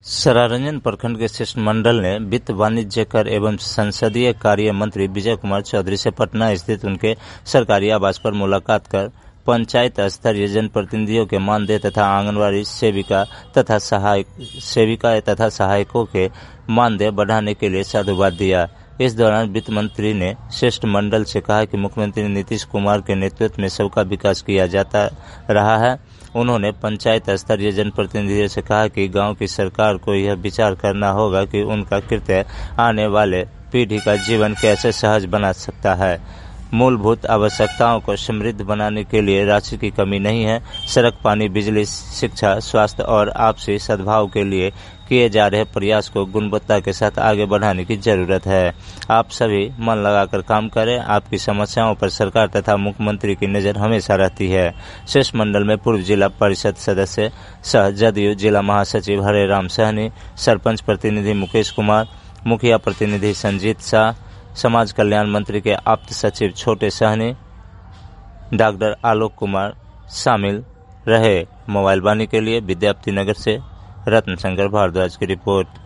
सरारंजन प्रखंड के शिष्टमंडल ने वित्त, वाणिज्य, कर एवं संसदीय कार्य मंत्री विजय कुमार चौधरी से पटना स्थित उनके सरकारी आवास पर मुलाकात कर पंचायत स्तरीय जनप्रतिनिधियों के मानदेय तथा आंगनबाड़ी सेविका तथा सहायकों के मानदेय बढ़ाने के लिए साधुवाद दिया। इस दौरान वित्त मंत्री ने शिष्टमंडल से कहा कि मुख्यमंत्री नीतीश कुमार के नेतृत्व में सबका विकास किया जाता रहा है। उन्होंने पंचायत स्तरीय जनप्रतिनिधियों से कहा कि गांव की सरकार को यह विचार करना होगा कि उनका कृत्य आने वाले पीढ़ी का जीवन कैसे सहज बना सकता है। मूलभूत आवश्यकताओं को समृद्ध बनाने के लिए राशि की कमी नहीं है। सड़क, पानी, बिजली, शिक्षा, स्वास्थ्य और आपसी सद्भाव के लिए किए जा रहे प्रयास को गुणवत्ता के साथ आगे बढ़ाने की जरूरत है। आप सभी मन लगाकर काम करें। आपकी समस्याओं पर सरकार तथा मुख्यमंत्री की नजर हमेशा रहती है। शिष्टमंडल में पूर्व जिला परिषद सदस्य सह जदयू जिला महासचिव हरे राम सहनी, सरपंच प्रतिनिधि मुकेश कुमार, मुखिया प्रतिनिधि संजीत शाह, समाज कल्याण मंत्री के आप्त सचिव छोटे सहनी, डॉक्टर आलोक कुमार शामिल रहे। मोबाइल वाणी के लिए विद्यापति नगर से रत्न शंकर भारद्वाज की रिपोर्ट।